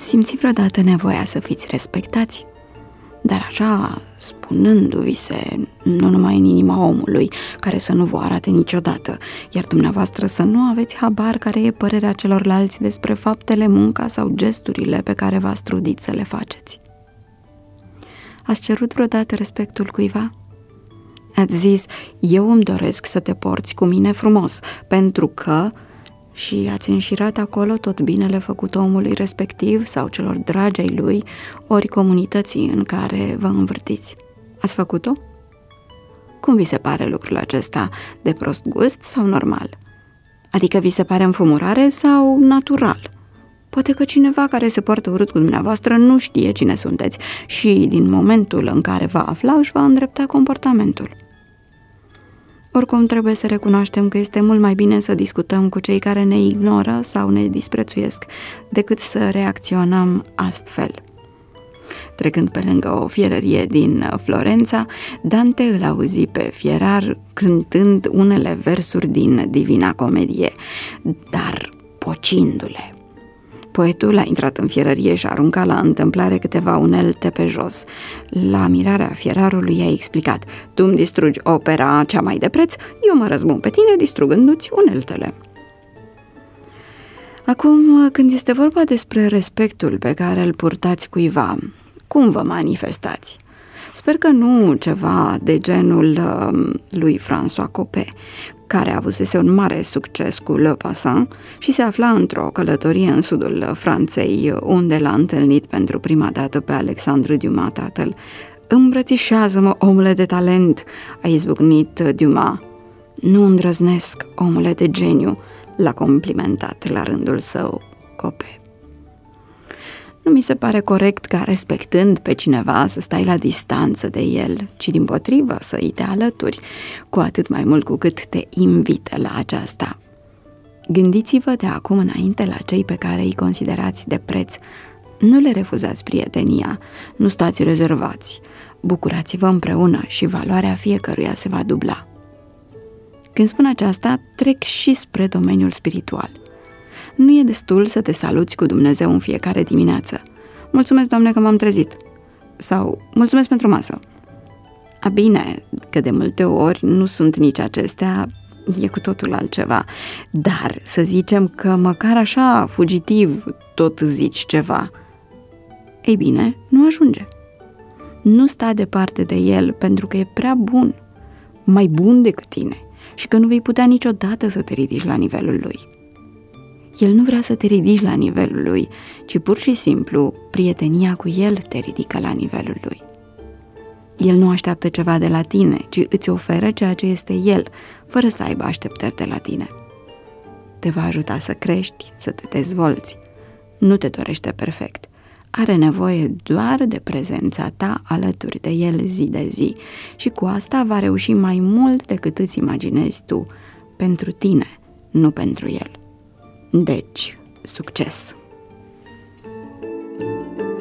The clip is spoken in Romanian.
Ați simțit vreodată nevoia să fiți respectați? Dar așa, spunându-vi-se, nu numai în inima omului, care să nu vă arate niciodată, iar dumneavoastră să nu aveți habar care e părerea celorlalți despre faptele, munca sau gesturile pe care v-ați trudit să le faceți. Ați cerut vreodată respectul cuiva? Ați zis, eu îmi doresc să te porți cu mine frumos, pentru că... Și ați înșirat acolo tot binele făcut omului respectiv sau celor dragi ai lui, ori comunității în care vă învârtiți. Ați făcut-o? Cum vi se pare lucrul acesta, de prost gust sau normal? Adică vi se pare înfumurare sau natural? Poate că cineva care se poartă urât cu dumneavoastră nu știe cine sunteți și din momentul în care va afla își va îndrepta comportamentul. Oricum, trebuie să recunoaștem că este mult mai bine să discutăm cu cei care ne ignoră sau ne disprețuiesc, decât să reacționăm astfel. Trecând pe lângă o fierărie din Florența, Dante îl auzi pe fierar cântând unele versuri din Divina Comedie, dar pocindu-le. Poetul a intrat în fierărie și a aruncat la întâmplare câteva unelte pe jos. La mirarea fierarului i-a explicat: tu îmi distrugi opera cea mai de preț, eu mă răzbun pe tine distrugându-ți uneltele. Acum, când este vorba despre respectul pe care îl purtați cuiva, cum vă manifestați? Sper că nu ceva de genul lui François Coppée, care avusese un mare succes cu Le Passant și se afla într-o călătorie în sudul Franței, unde l-a întâlnit pentru prima dată pe Alexandre Dumas, tatăl. Îmbrățișează-mă, omule de talent, a izbucnit Dumas. Nu îndrăznesc, omule de geniu, l-a complimentat la rândul său Coppée. Nu mi se pare corect ca, respectând pe cineva, să stai la distanță de el, ci dimpotrivă să îi te alături, cu atât mai mult cu cât te invită la aceasta. Gândiți-vă de acum înainte la cei pe care îi considerați de preț. Nu le refuzați prietenia, nu stați rezervați, bucurați-vă împreună și valoarea fiecăruia se va dubla. Când spun aceasta, trec și spre domeniul spiritual. Nu e destul să te saluți cu Dumnezeu în fiecare dimineață. Mulțumesc, Doamne, că m-am trezit. Sau mulțumesc pentru masă. Bine, că de multe ori nu sunt nici acestea, e cu totul altceva. Dar să zicem că măcar așa, fugitiv, tot zici ceva. Ei bine, nu ajunge. Nu sta departe de el pentru că e prea bun, mai bun decât tine și că nu vei putea niciodată să te ridici la nivelul lui. El nu vrea să te ridici la nivelul lui, ci pur și simplu prietenia cu el te ridică la nivelul lui. El nu așteaptă ceva de la tine, ci îți oferă ceea ce este el, fără să aibă așteptări de la tine. Te va ajuta să crești, să te dezvolți. Nu te dorește perfect. Are nevoie doar de prezența ta alături de el zi de zi și cu asta va reuși mai mult decât îți imaginezi tu, pentru tine, nu pentru el. Deci, succes!